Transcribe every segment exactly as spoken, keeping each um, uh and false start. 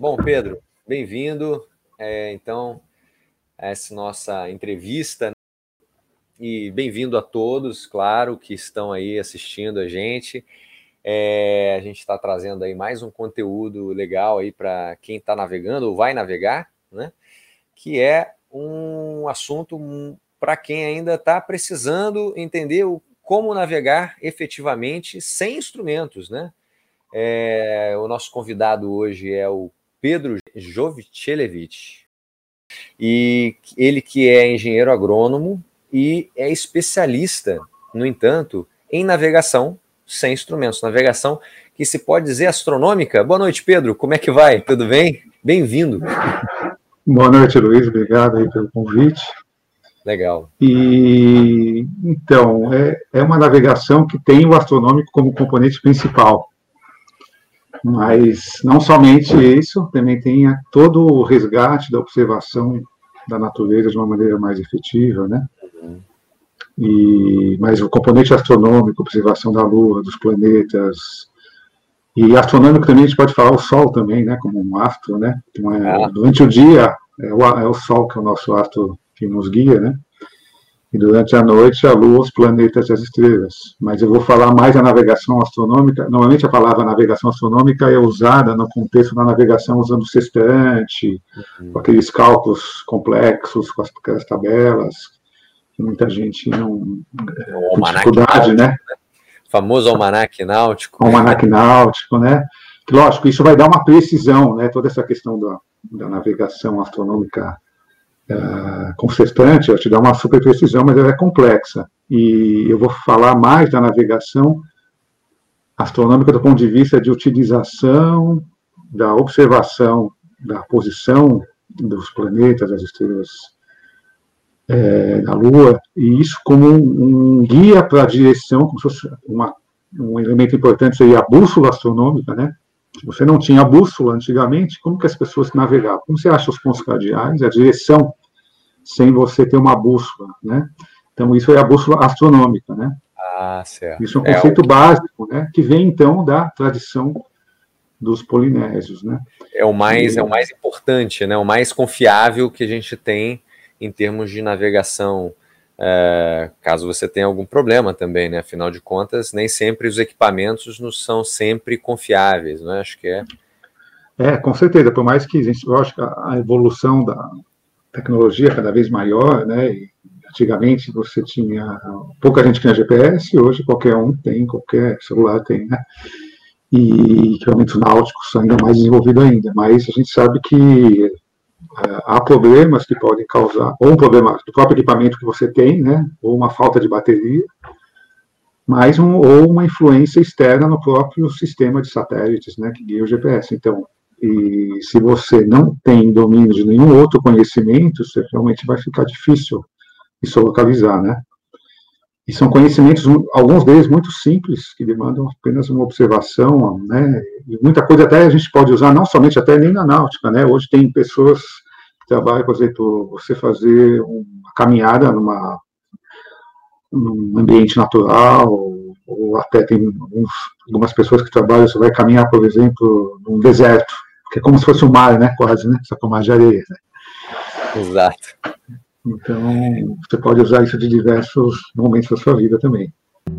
Bom, Pedro, bem-vindo, é, então, a essa nossa entrevista, né? E bem-vindo a todos, claro, que estão aí assistindo a gente. É, a gente está trazendo aí mais um conteúdo legal aí para quem está navegando ou vai navegar, né? Que é um assunto para quem ainda está precisando entender o, como navegar efetivamente sem instrumentos, né? É, o nosso convidado hoje é o Pedro Jovichelevich, e ele que é engenheiro agrônomo e é especialista, no entanto, em navegação sem instrumentos, navegação que se pode dizer astronômica. Boa noite, Pedro, como é que vai? Tudo bem? Bem-vindo. Boa noite, Luiz, obrigado aí pelo convite. Legal. E, então, é, é uma navegação que tem o astronômico como componente principal. Mas não somente isso, também tem todo o resgate da observação da natureza de uma maneira mais efetiva, né? E, mas o componente astronômico, observação da Lua, dos planetas, e astronômico também a gente pode falar o Sol também, né? Como um astro, né? Então, é, durante o dia é o, é o Sol que é o nosso astro que nos guia, né? E durante a noite, a Lua, os planetas e as estrelas. Mas eu vou falar mais da navegação astronômica. Normalmente a palavra navegação astronômica é usada no contexto da navegação usando o sextante, uhum. com aqueles cálculos complexos, com aquelas tabelas, que muita gente não... O tem dificuldade, né? O famoso almanaque náutico. O almanaque náutico, né? Lógico, isso vai dar uma precisão, né? Toda essa questão da, da navegação astronômica Uh, com sextante, eu te dá uma super precisão, mas ela é complexa. E eu vou falar mais da navegação astronômica do ponto de vista de utilização, da observação da posição dos planetas, das estrelas, é, da Lua, e isso como um, um guia para a direção, como se fosse uma, um elemento importante seria a bússola astronômica, né? Se você não tinha bússola antigamente, como que as pessoas navegavam? Como você acha os pontos cardeais, a direção, sem você ter uma bússola, né? Então, isso é a bússola astronômica, né? Ah, certo. Isso é um conceito é o... básico, né? Que vem, então, da tradição dos polinésios, né? É o mais, e... é o mais importante, né? O mais confiável que a gente tem em termos de navegação, é, caso você tenha algum problema também, né? Afinal de contas, nem sempre os equipamentos não são sempre confiáveis, né? Acho que é. É, com certeza, por mais que eu acho que a evolução da tecnologia é cada vez maior, né? E antigamente você tinha pouca gente tinha G P S, hoje qualquer um tem, qualquer celular tem, né? E equipamentos náuticos ainda mais desenvolvidos ainda, mas a gente sabe que há problemas que podem causar, ou um problema do próprio equipamento que você tem, né, ou uma falta de bateria, mas um, ou uma influência externa no próprio sistema de satélites, né, que guia o G P S. Então, e se você não tem domínio de nenhum outro conhecimento, você realmente vai ficar difícil de se localizar, né. E são conhecimentos, alguns deles muito simples, que demandam apenas uma observação, né, e muita coisa até a gente pode usar, não somente até nem na náutica, né, hoje tem pessoas que trabalham, por exemplo, você fazer uma caminhada numa, num ambiente natural, ou, ou até tem alguns, algumas pessoas que trabalham, você vai caminhar, por exemplo, num deserto, que é como se fosse um mar, né, quase, né, só com mar de areia, né. Exato. Então, você pode usar isso de diversos momentos da sua vida também.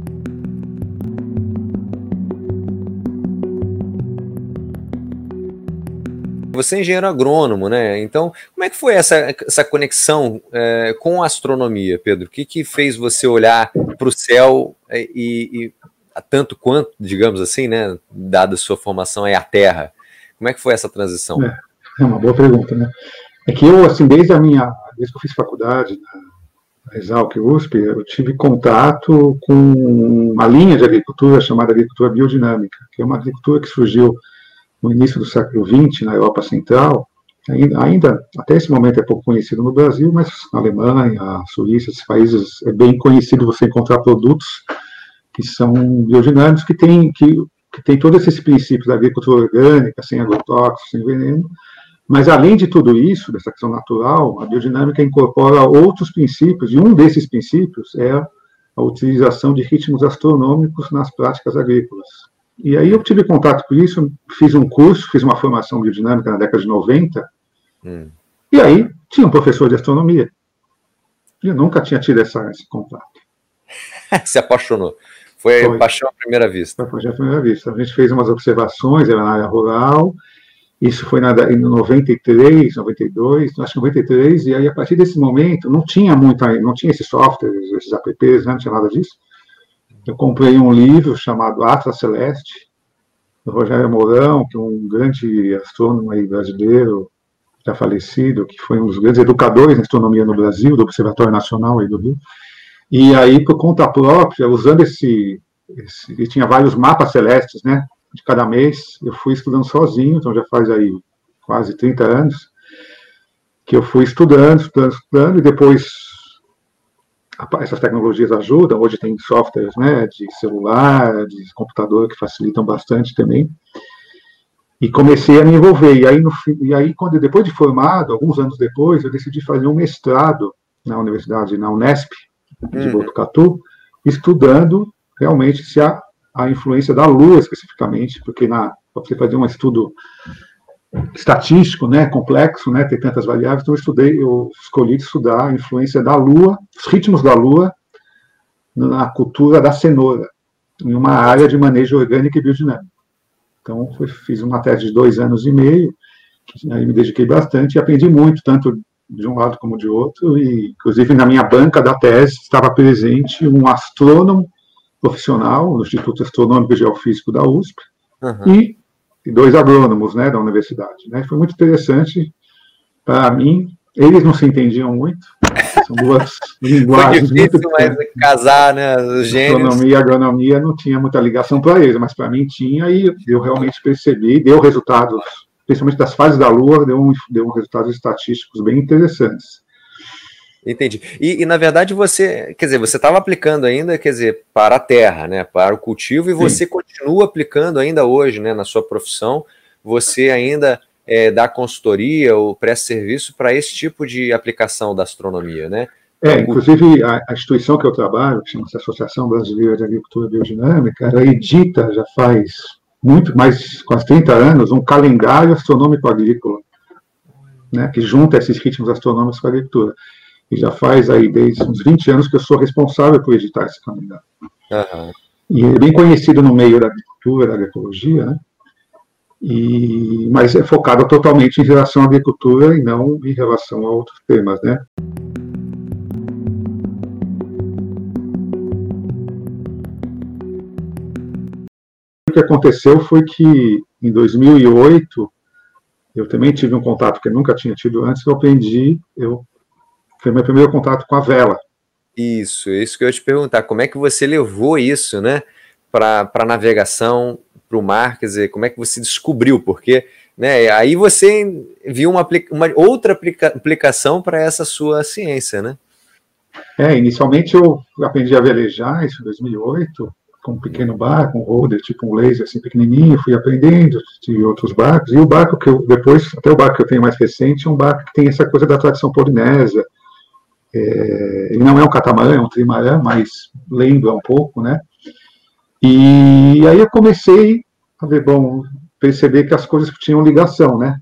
Você é engenheiro agrônomo, né? Então, como é que foi essa, essa conexão é, com a astronomia, Pedro? O que, que fez você olhar para o céu e, e tanto quanto, digamos assim, né, dada a sua formação, é a Terra? Como é que foi essa transição? É, é uma boa pergunta, né? É que eu, assim, desde a minha, desde que eu fiz faculdade na Exalc U S P, eu tive contato com uma linha de agricultura chamada agricultura biodinâmica, que é uma agricultura que surgiu no início do século vinte na Europa Central. Ainda, ainda até esse momento é pouco conhecido no Brasil, mas na Alemanha, a Suíça, esses países é bem conhecido você encontrar produtos que são biodinâmicos, que tem que, que tem todos esses princípios da agricultura orgânica, sem agrotóxicos, sem veneno. Mas, além de tudo isso, dessa questão natural, a biodinâmica incorpora outros princípios, e um desses princípios é a utilização de ritmos astronômicos nas práticas agrícolas. E aí eu tive contato com isso, fiz um curso, fiz uma formação biodinâmica na década de noventa, hum. e aí tinha um professor de astronomia. E eu nunca tinha tido essa, esse contato. Se apaixonou. Foi, Foi paixão à primeira vista. Foi paixão à primeira vista. A gente fez umas observações, era na área rural, isso foi na, em noventa e três, noventa e dois, acho que noventa e três, e aí a partir desse momento não tinha muita, não tinha esses softwares, esses apps, né, não tinha nada disso. Eu comprei um livro chamado Atlas Celeste, do Rogério Mourão, que é um grande astrônomo aí brasileiro, já falecido, que foi um dos grandes educadores em astronomia no Brasil, do Observatório Nacional aí do Rio. E aí, por conta própria, usando esse, esse... E tinha vários mapas celestes, né? De cada mês, eu fui estudando sozinho, então já faz aí quase trinta anos, que eu fui estudando, estudando, estudando, e depois essas tecnologias ajudam, hoje tem softwares, né, de celular, de computador, que facilitam bastante também, e comecei a me envolver, e aí, no, e aí quando, depois de formado, alguns anos depois, eu decidi fazer um mestrado na universidade, na Unesp, de uhum. Botucatu, estudando realmente se a, a influência da Lua, especificamente, porque para você fazer um estudo estatístico, né, complexo, né, ter tantas variáveis, então eu estudei, eu escolhi estudar a influência da Lua, os ritmos da Lua na cultura da cenoura, em uma área de manejo orgânico e biodinâmico. Então, foi, fiz uma tese de dois anos e meio, que aí me dediquei bastante e aprendi muito, tanto de um lado como de outro, e inclusive na minha banca da tese estava presente um astrônomo profissional no Instituto Astronômico e Geofísico da U S P, uhum. e e dois agrônomos, né, da universidade, né? Foi muito interessante para mim. Eles não se entendiam muito. São duas linguagens Foi difícil, muito mas casar, né, os gênios. Astronomia e agronomia não tinha muita ligação para eles, mas para mim tinha, e eu realmente percebi, deu resultados, principalmente das fases da Lua, deu, um, deu resultados estatísticos bem interessantes. Entendi. E, e, na verdade, você, quer dizer, você estava aplicando ainda, quer dizer, para a terra, né, para o cultivo, e você Sim. continua aplicando ainda hoje, né, na sua profissão, você ainda é, dá consultoria ou presta serviço para esse tipo de aplicação da astronomia, né? É, inclusive, a, a instituição que eu trabalho, que chama-se Associação Brasileira de Agricultura Biodinâmica, ela edita, já faz muito mais, quase trinta anos, um calendário astronômico agrícola, né, que junta esses ritmos astronômicos com a agricultura. E já faz aí desde uns vinte anos que eu sou responsável por editar esse calendário. Uhum. E é bem conhecido no meio da agricultura, da agroecologia, né? E, mas é focado totalmente em relação à agricultura e não em relação a outros temas, né? O que aconteceu foi que, em dois mil e oito, eu também tive um contato que eu nunca tinha tido antes, eu aprendi, eu foi meu primeiro contato com a vela. Isso, isso que eu ia te perguntar. Como é que você levou isso, né, para a navegação, para o mar? Quer dizer, como é que você descobriu? Porque, né, aí você viu uma, uma outra aplica, aplicação para essa sua ciência, né? É, inicialmente eu aprendi a velejar, isso em dois mil e oito, com um pequeno barco, um holder, tipo um laser assim pequenininho, fui aprendendo de outros barcos. E o barco que eu, depois, até o barco que eu tenho mais recente, é um barco que tem essa coisa da tradição polinésia. É, ele não é um catamarã, é um trimarã, mas lembra um pouco, né? E aí eu comecei a ver, bom, perceber que as coisas tinham ligação, né?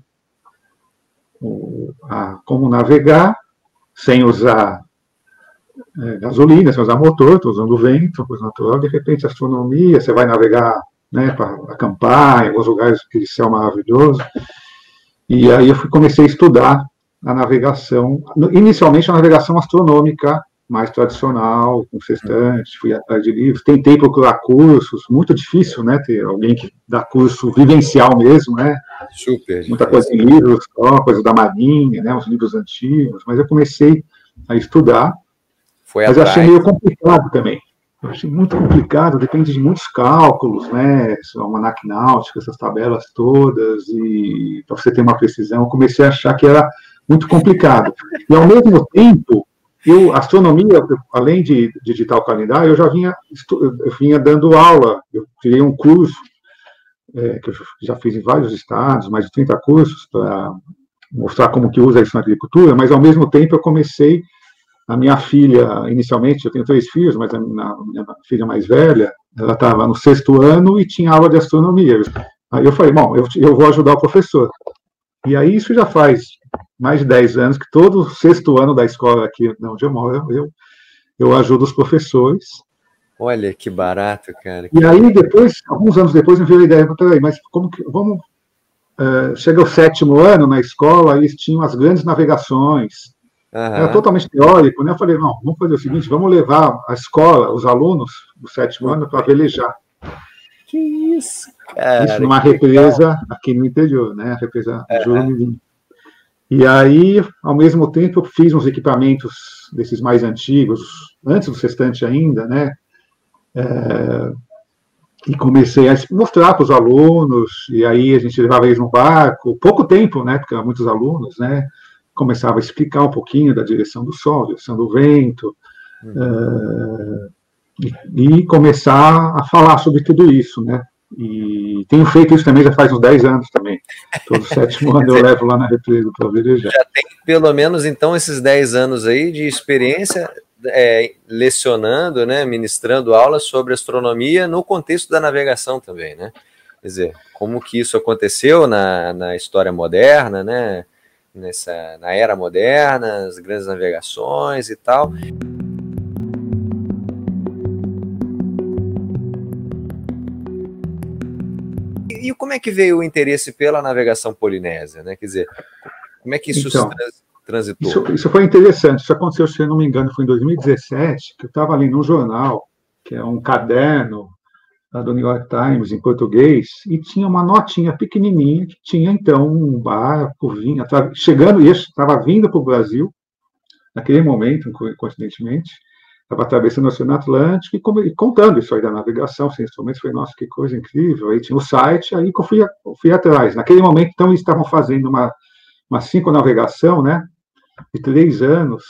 O, a, como navegar sem usar é, gasolina, sem usar motor, estou usando vento, coisa natural, de repente astronomia, você vai navegar, né, para acampar em alguns lugares que céu maravilhoso. E aí eu fui, comecei a estudar a navegação, inicialmente a navegação astronômica mais tradicional, com sextante, fui atrás de livros, tentei procurar cursos, muito difícil, né, ter alguém que dá curso vivencial mesmo, né, super muita coisa em livros, só, coisa da Marinha, né, uns livros antigos, mas eu comecei a estudar, Foi mas eu atrás. achei meio complicado também, eu achei muito complicado, depende de muitos cálculos, né, o almanaque náutico, essas tabelas todas, e para você ter uma precisão, eu comecei a achar que era muito complicado. E, ao mesmo tempo, eu, astronomia, eu, além de digitar o calendário, eu já vinha, eu vinha dando aula, eu tirei um curso, é, que eu já fiz em vários estados, mais de trinta cursos, para mostrar como que usa isso na agricultura, mas, ao mesmo tempo, eu comecei, a minha filha, inicialmente, eu tenho três filhos, mas a minha, a minha filha mais velha, Ela estava no sexto ano e tinha aula de astronomia. Aí eu falei, bom, eu, eu vou ajudar o professor. E aí isso já faz mais de dez anos que todo sexto ano da escola aqui onde eu moro, eu, eu ajudo os professores. Olha que barato, cara. E aí depois, alguns anos depois, me veio a ideia, peraí, mas como que, vamos... Uh, chega o sétimo ano na escola, eles tinham as grandes navegações. Uhum. Era totalmente teórico, né? Eu falei, não, vamos fazer o seguinte, vamos levar a escola, os alunos do sétimo ano, para velejar. Que isso, cara. Isso numa represa legal. Aqui no interior, né? A represa uhum. Jurumim. E aí, ao mesmo tempo, eu fiz uns equipamentos desses mais antigos, antes do sextante ainda, né? É, e comecei a mostrar para os alunos, e aí a gente levava eles no barco, pouco tempo, né? Porque eram muitos alunos, né? Começava a explicar um pouquinho da direção do sol, direção do vento, uhum. uh, e, e começar a falar sobre tudo isso, né? E tenho feito isso também já faz uns dez anos também. Todo sétimo ano eu levo lá na represa para velejar. Já tem pelo menos, então, esses dez anos aí de experiência é, lecionando, né? Ministrando aulas sobre astronomia no contexto da navegação também, né? Quer dizer, como que isso aconteceu na, na história moderna, né? Nessa, na era moderna, as grandes navegações e tal. E, e como é que veio o interesse pela navegação polinésia, né? Quer dizer, como é que isso então, se transitou? Isso, isso foi interessante. Isso aconteceu, se eu não me engano, foi em dois mil e dezessete, que eu estava ali num jornal, que é um caderno do New York Times, em português, e tinha uma notinha pequenininha, que tinha, então, um barco, vinha, chegando, estava vindo para o Brasil, naquele momento, coincidentemente, estava atravessando o Oceano Atlântico e contando isso aí da navegação, sem instrumentos, falei, nossa, que coisa incrível, aí tinha o site, aí que eu fui, eu fui atrás. Naquele momento, então, eles estavam fazendo uma, uma cinco-navegação, né, de três anos,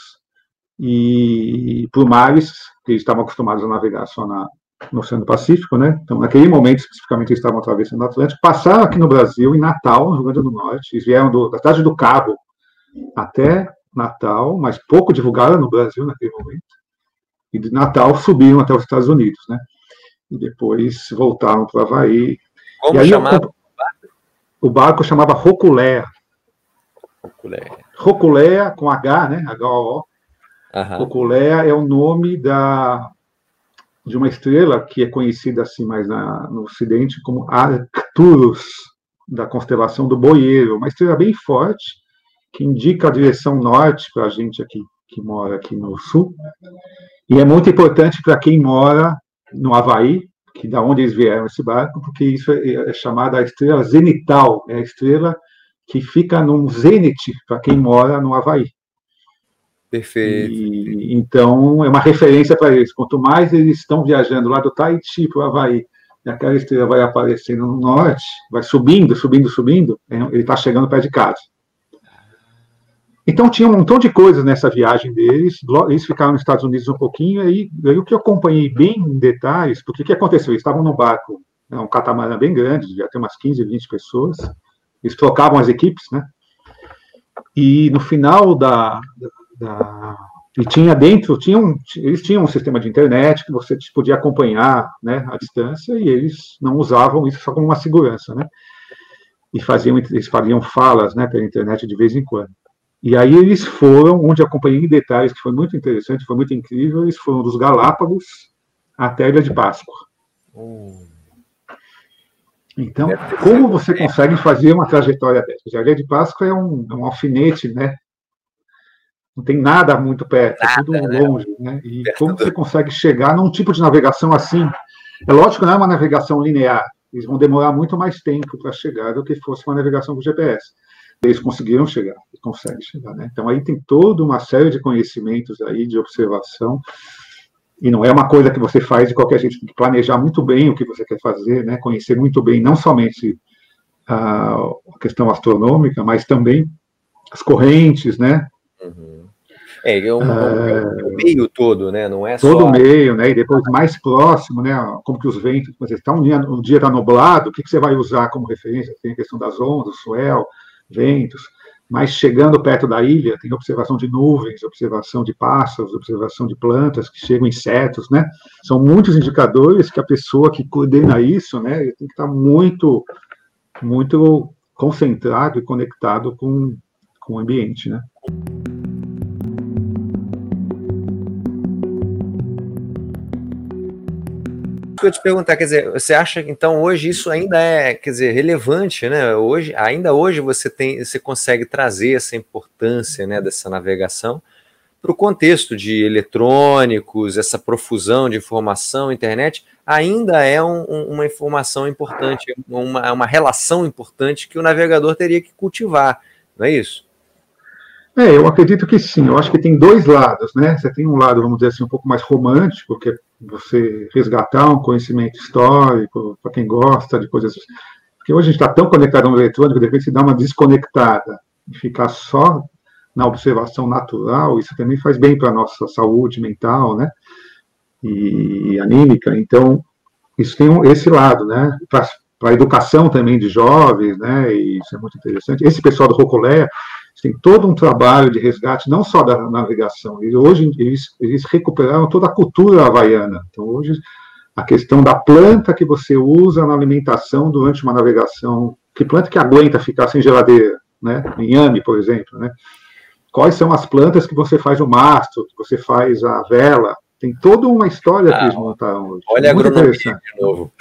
e por mares, que eles estavam acostumados a navegar só na no Oceano Pacífico, né? Então, naquele momento, especificamente, eles estavam atravessando o Atlântico, passaram aqui no Brasil, em Natal, no Rio Grande do Norte, eles vieram do, da cidade do Cabo até Natal, mas pouco divulgaram no Brasil naquele momento, e de Natal subiram até os Estados Unidos, né? E depois voltaram para o Havaí. Como e aí chamava eu, o barco chamava Roculea. Roculea. Roculea com H, né? H O O. Uhum. Roculea é o nome da... de uma estrela que é conhecida assim mais na, no Ocidente como Arcturus, da constelação do Boieiro, uma estrela bem forte, que indica a direção norte para a gente aqui, que mora aqui no sul, e é muito importante para quem mora no Havaí, que da onde eles vieram esse barco, porque isso é, é chamada a estrela zenital, é a estrela que fica num zênite para quem mora no Havaí. Perfeito. E, então, é uma referência para eles. Quanto mais eles estão viajando lá do Tahiti para o Havaí, e aquela estrela vai aparecendo no norte, vai subindo, subindo, subindo, ele está chegando perto de casa. Então, tinha um montão de coisas nessa viagem deles. Eles ficaram nos Estados Unidos um pouquinho, e aí, aí o que eu acompanhei bem em detalhes, porque o que aconteceu? Eles estavam no barco, né, um catamarã bem grande, devia ter umas quinze, vinte pessoas. Eles trocavam as equipes, né? E no final da... Da, e tinha dentro, tinha um, eles tinham um sistema de internet que você podia acompanhar, né, à distância, e eles não usavam isso só como uma segurança, né, e faziam, eles faziam falas, né, pela internet de vez em quando. E aí eles foram, onde eu acompanhei em detalhes, que foi muito interessante, foi muito incrível, eles foram dos Galápagos até a Ilha de Páscoa. Hum. Então, como você consegue fazer uma trajetória dessa? A Ilha de Páscoa é um, é um alfinete, né? Não tem nada muito perto, nada, é tudo longe, né? E perto como do... você consegue chegar num tipo de navegação assim? É lógico que não é uma navegação linear, eles vão demorar muito mais tempo para chegar do que fosse uma navegação com G P S. Eles conseguiram chegar, eles conseguem chegar, né? Então aí tem toda uma série de conhecimentos aí, de observação, e não é uma coisa que você faz de qualquer jeito, tem que planejar muito bem o que você quer fazer, né? Conhecer muito bem, não somente a questão astronômica, mas também as correntes, né? Uhum. É, é, um, é, um, é um meio todo, né? Não é todo só... o meio, né? E depois mais próximo, né? Como que os ventos, por exemplo, tá um dia um dia está nublado, o que, que você vai usar como referência? Tem a questão das ondas, swell, ventos. mas chegando perto da ilha, tem observação de nuvens, observação de pássaros, observação de plantas, que chegam insetos, né? São muitos indicadores que a pessoa que coordena isso, né, tem que estar muito, muito concentrado e conectado com, com o ambiente, né? Eu te perguntar, quer dizer, você acha que então hoje isso ainda é, quer dizer, relevante, né? Hoje, ainda hoje você tem, você consegue trazer essa importância, né, dessa navegação para o contexto de eletrônicos, essa profusão de informação, internet, ainda é um, um, uma informação importante, uma, uma relação importante que o navegador teria que cultivar, não é isso? É, eu acredito que sim. Eu acho que tem dois lados, né? Você tem um lado, vamos dizer assim, um pouco mais romântico, que é você resgatar um conhecimento histórico, para quem gosta de coisas. Porque hoje a gente está tão conectado ao eletrônico, de repente se dá uma desconectada e ficar só na observação natural, isso também faz bem para a nossa saúde mental, né? E anímica. Então, isso tem esse lado, né? Para a educação também de jovens, né? E isso é muito interessante. Esse pessoal do Rocolé tem todo um trabalho de resgate, não só da navegação. E hoje eles, eles recuperaram toda a cultura havaiana. Então, hoje, a questão da planta que você usa na alimentação durante uma navegação, que planta que aguenta ficar sem geladeira, né? Inhame, por exemplo, né? Quais são as plantas que você faz o mastro, que você faz a vela? Tem toda uma história ah, que eles montaram hoje. Olha a agronomia de novo.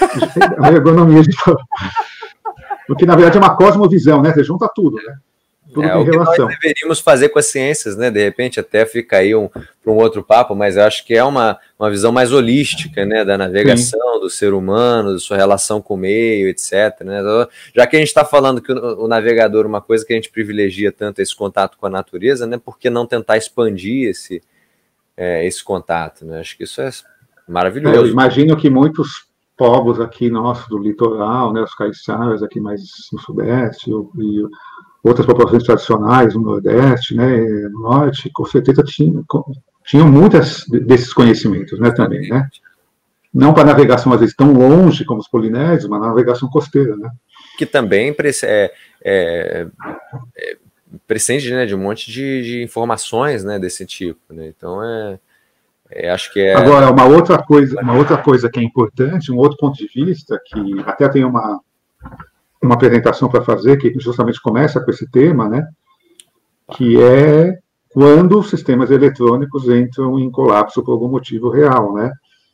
A agronomia de novo. Porque, na verdade, é uma cosmovisão, né? Você junta tudo, né? Tudo é, tem o que relação. nós deveríamos fazer com as ciências, né? De repente até fica aí um, para um outro papo, mas eu acho que é uma, uma visão mais holística, né? Da navegação, Sim. do ser humano, da sua relação com o meio, etcétera. Né? Já que a gente está falando que o, o navegador, uma coisa que a gente privilegia tanto esse contato com a natureza, né? Por que não tentar expandir esse, é, esse contato? Né? Acho que isso é maravilhoso. Eu imagino que muitos povos aqui nossos do litoral, né? Os caiçaras aqui mais no sudeste, e outras populações tradicionais no Nordeste, né, no Norte, com certeza tinham, tinham muitas desses conhecimentos, né, também, né? Não para navegação, às vezes, tão longe como os polinésios, mas na navegação costeira, né? Que também é, é, é prescinde, né, de um monte de, de informações, né, desse tipo, né? Então, é, é, acho que é... Agora, uma outra coisa, uma outra coisa que é importante, um outro ponto de vista, que até tem uma... uma apresentação para fazer, que justamente começa com esse tema, né, que é quando os sistemas eletrônicos entram em colapso por algum motivo real, né,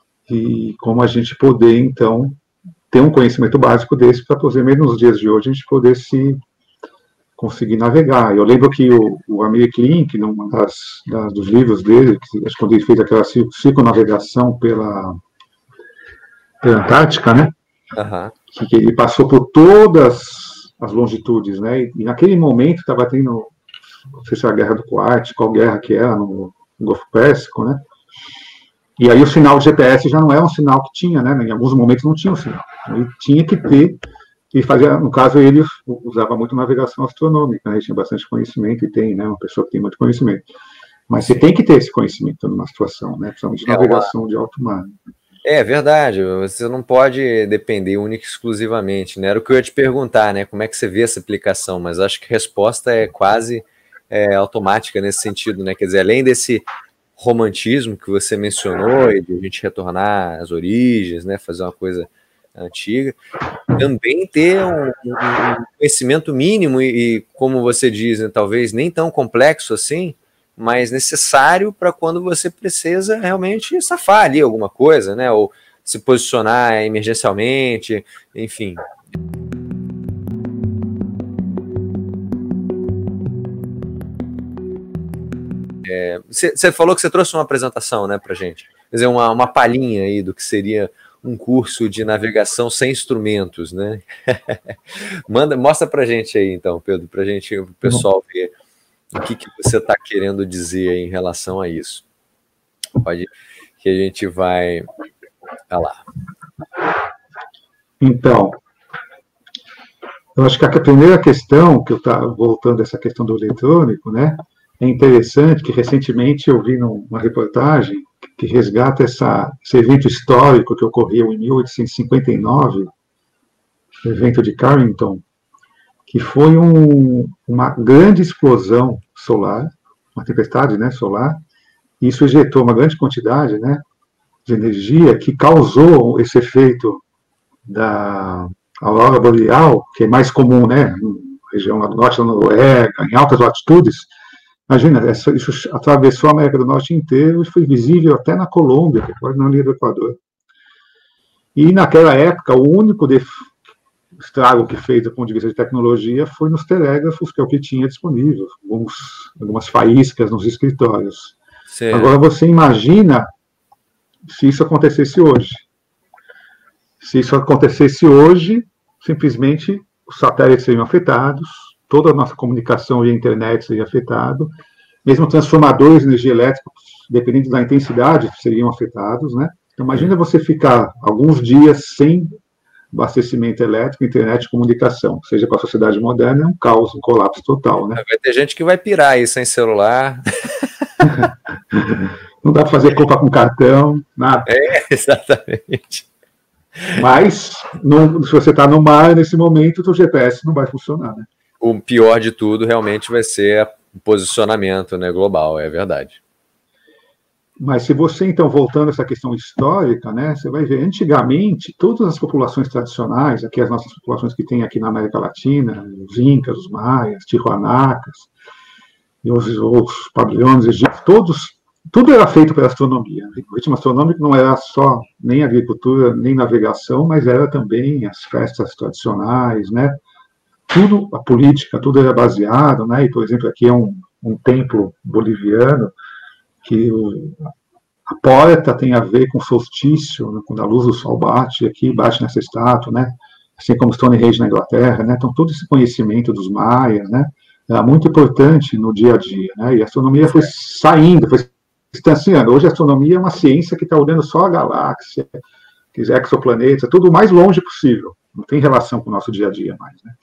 e como a gente poder, então, ter um conhecimento básico desse para, por exemplo, nos dias de hoje, a gente poder se conseguir navegar. Eu lembro que o, o Amir Klink, num das, das, dos livros dele, que, acho que quando ele fez aquela circunnavegação pela, pela Antártica, né, Uhum. que ele passou por todas as longitudes, né? E naquele momento estava tendo, não sei se era a Guerra do Kuwait, qual guerra que era, no, no Golfo Pérsico, né? E aí o sinal de G P S já não é um sinal que tinha, né? Em alguns momentos não tinha um sinal. Ele tinha que ter, e fazia, no caso ele usava muito navegação astronômica, né? Ele tinha bastante conhecimento, e tem, né? Uma pessoa que tem muito conhecimento. Mas você tem que ter esse conhecimento numa situação, né? Principalmente de navegação de alto mar. É verdade, você não pode depender única e exclusivamente, né? Era o que eu ia te perguntar, né? Como é que você vê essa aplicação, mas acho que a resposta é quase é, automática nesse sentido, né? Quer dizer, além desse romantismo que você mencionou, e de a gente retornar às origens, né? Fazer uma coisa antiga, também ter um, um conhecimento mínimo e, e, como você diz, né, talvez nem tão complexo assim, mas necessário para quando você precisa realmente safar ali alguma coisa, né? Ou se posicionar emergencialmente, enfim. Você é, falou que você trouxe uma apresentação, né, para gente. Quer dizer, uma, uma palhinha aí do que seria um curso de navegação sem instrumentos, né? Manda, mostra para gente aí, então, Pedro, para gente, o pessoal ver o que, que você está querendo dizer em relação a isso. Pode que a gente vai... Olha lá. Então, eu acho que a primeira questão, que eu estava voltando a essa questão do eletrônico, né, é interessante que recentemente eu vi numa reportagem que resgata essa, esse evento histórico que ocorreu em mil oitocentos e cinquenta e nove, o evento de Carrington, que foi um, uma grande explosão solar, uma tempestade, né, solar, e isso ejetou uma grande quantidade, né, de energia que causou esse efeito da aurora boreal, que é mais comum, né, na região lá do norte da Noruega, em altas latitudes. Imagina, isso atravessou a América do Norte inteiro e foi visível até na Colômbia, que é quase na linha do Equador. E naquela época, o único estrago que fez do ponto de vista de tecnologia foi nos telégrafos, que é o que tinha disponível, alguns, algumas faíscas nos escritórios. Sim. Agora você imagina se isso acontecesse hoje. Se isso acontecesse hoje, simplesmente os satélites seriam afetados, toda a nossa comunicação via internet seria afetada, mesmo transformadores de energia elétrica, dependendo da intensidade, seriam afetados, né? Então, imagina você ficar alguns dias sem abastecimento elétrico, internet e comunicação. Seja para a sociedade moderna, é um caos, um colapso total, né? Vai ter gente que vai pirar aí sem celular. Não dá para fazer compra com cartão, nada. É, exatamente. Mas, no, se você está no mar, nesse momento, o seu G P S não vai funcionar, né? O pior de tudo realmente vai ser o posicionamento, né, global, é verdade. Mas se você, então, voltando a essa questão histórica, né, você vai ver, antigamente, todas as populações tradicionais, aqui as nossas populações que tem aqui na América Latina, os Incas, os Maias, Tijuanacas, e os, os pavilhões egípcios, todos, tudo era feito pela astronomia. O ritmo astronômico não era só nem agricultura, nem navegação, mas era também as festas tradicionais, né? Tudo, a política, tudo era baseado, né? E, por exemplo, aqui é um, um templo boliviano, que o, a porta tem a ver com o solstício, né, quando a luz do sol bate aqui, bate nessa estátua, né, assim como Stonehenge na Inglaterra, né, então todo esse conhecimento dos maias, né, era muito importante no dia a dia, né, e a astronomia foi saindo, foi se distanciando. Hoje a astronomia é uma ciência que está olhando só a galáxia, os exoplanetas, tudo o mais longe possível, não tem relação com o nosso dia a dia mais, né.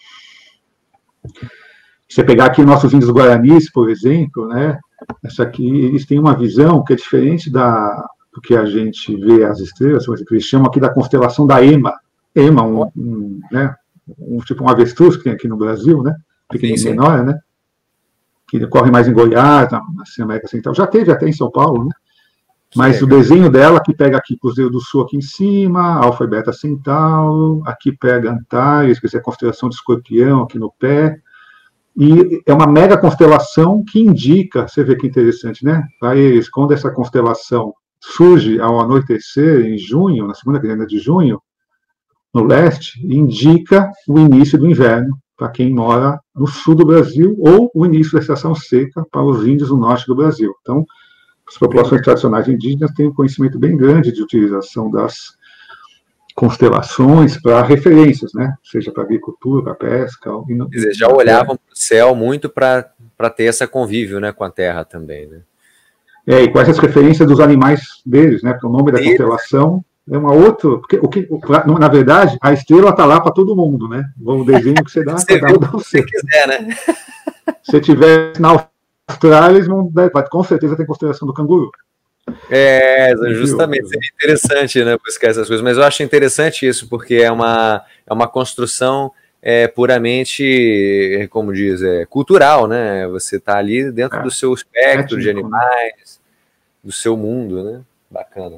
Se você pegar aqui nossos índios guaranis, por exemplo, né, essa aqui, eles têm uma visão que é diferente da, do que a gente vê as estrelas, que eles chamam aqui da constelação da Ema. Ema, um, um, né, um tipo um avestruz que tem aqui no Brasil, né, pequenininho, menor, né, que corre mais em Goiás, na, na América Central. Já teve até em São Paulo, né, mas sim, o desenho dela que pega aqui Cruzeiro do Sul aqui em cima, Alfa e Beta Centauro, aqui pega Antares, que é a constelação de Escorpião aqui no pé. E é uma mega constelação que indica, você vê que interessante, né? Para eles, quando essa constelação surge ao anoitecer, em junho, na segunda quinzena de junho, no leste, indica o início do inverno para quem mora no sul do Brasil, ou o início da estação seca para os índios no norte do Brasil. Então, as populações tradicionais indígenas têm um conhecimento bem grande de utilização das constelações para referências, né? Seja para agricultura, para pesca. Quer dizer, já olhavam para o céu muito para ter essa convívio, né, com a Terra também, né? É, e com essas referências dos animais deles, né? Porque o nome da Eles. constelação é uma outra. Porque, o que, na verdade, a estrela está lá para todo mundo, né? O desenho que você dá, você cada um dá você. Se quiser, né? Se tiver na Austrália, eles vão, com certeza tem constelação do canguru. É, justamente, seria interessante, né, buscar essas coisas, mas eu acho interessante isso, porque é uma, é uma construção é, puramente, como diz, é, cultural, né, você está ali dentro é, do seu espectro étnico, de animais, né? Do seu mundo, né, bacana.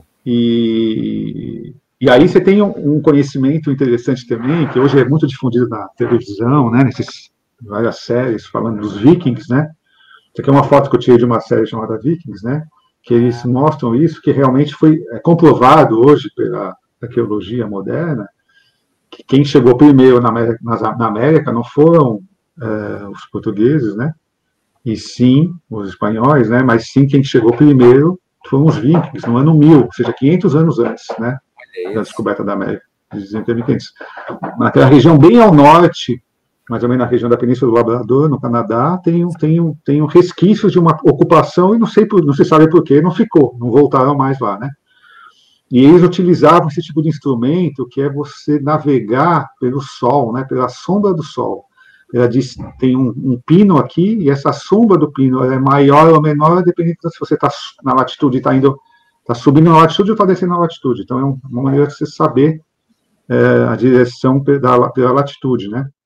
E, e aí você tem um, um conhecimento interessante também, que hoje é muito difundido na televisão, né, nessas várias séries, falando dos vikings, né, isso aqui é uma foto que eu tirei de uma série chamada Vikings, né, que eles mostram isso, que realmente foi é, comprovado hoje pela arqueologia moderna, que quem chegou primeiro na América, na América não foram é, os portugueses, né, e sim os espanhóis, né, mas sim quem chegou primeiro foram os vikings, no ano mil, ou seja, quinhentos anos antes, né, da descoberta da América. Dizem que naquela região bem ao norte, mais ou menos na região da Península do Labrador, no Canadá, tem, tem, tem resquícios de uma ocupação, e não, sei, não se sabe por que não ficou, não voltaram mais lá, né? E eles utilizavam esse tipo de instrumento, que é você navegar pelo Sol, né, pela sombra do Sol. Ela diz, tem um, um pino aqui, e essa sombra do pino é maior ou menor, dependendo se você está na latitude, está indo, está subindo na latitude ou está descendo na latitude. Então, é uma maneira de você saber é, a direção da, pela latitude, né?